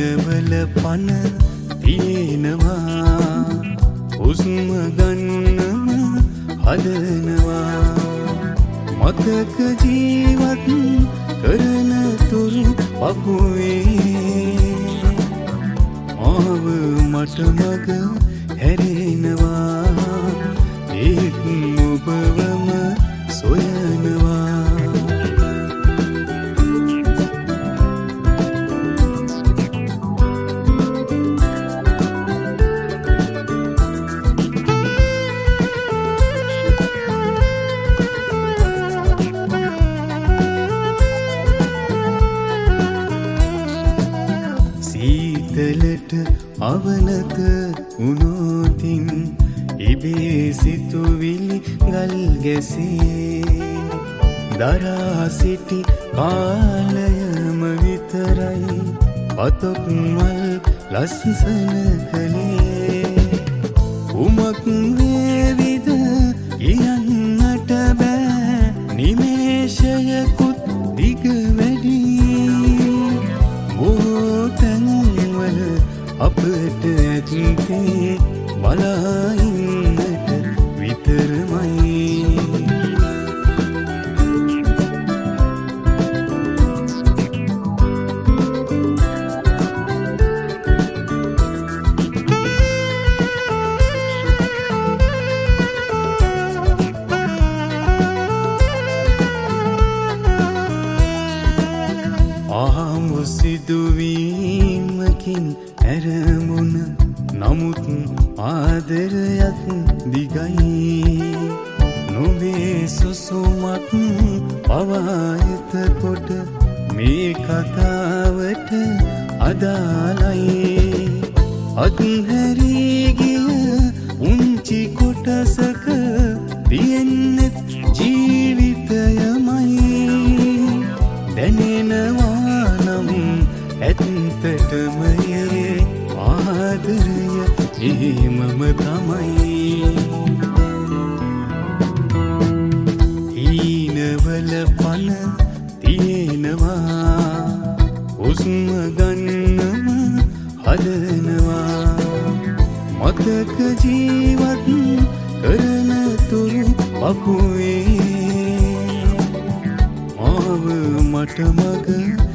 හීනවල පන තියෙනවා හුස්ම ගන්නම හදනවා මතක ජීවත් කරන තුරු පපුවේ ආව මට මග හැරෙනවා ඒත් ඔබවම සොයනවා සීතලට අවනත උනෝතින් ඉබේ සිතුවිලි ගල් ගැසේ දරා සිටි කාලයම විතරයි පතොක් මල් ලස්සන කළේ උමක් වේවිද කියන්නට බෑ නිමේෂයකුත් දිග වැඩි තැන්වල අපට ඇත්තේ බලා ඉන්නට විතරමයි ආමු සිදුවීමකින් ඇරමුණ නමුත් ආදරයක් දිගයි නොවේ සුසුමක් පවායතකොට මේ කතාවට අදාළයි අත්හැරී ගිය උංචි කොටසක තියෙන්නෙත් ජීවිතයමයි දැනෙනවා නම් ඇත්තටම ආදරය එහෙමම තමයි හීනවල පන තියෙනවා හුස්ම ගන්නම හදනවා මතක ජීවත් කරන තුරු පපුවේ ආව මට මග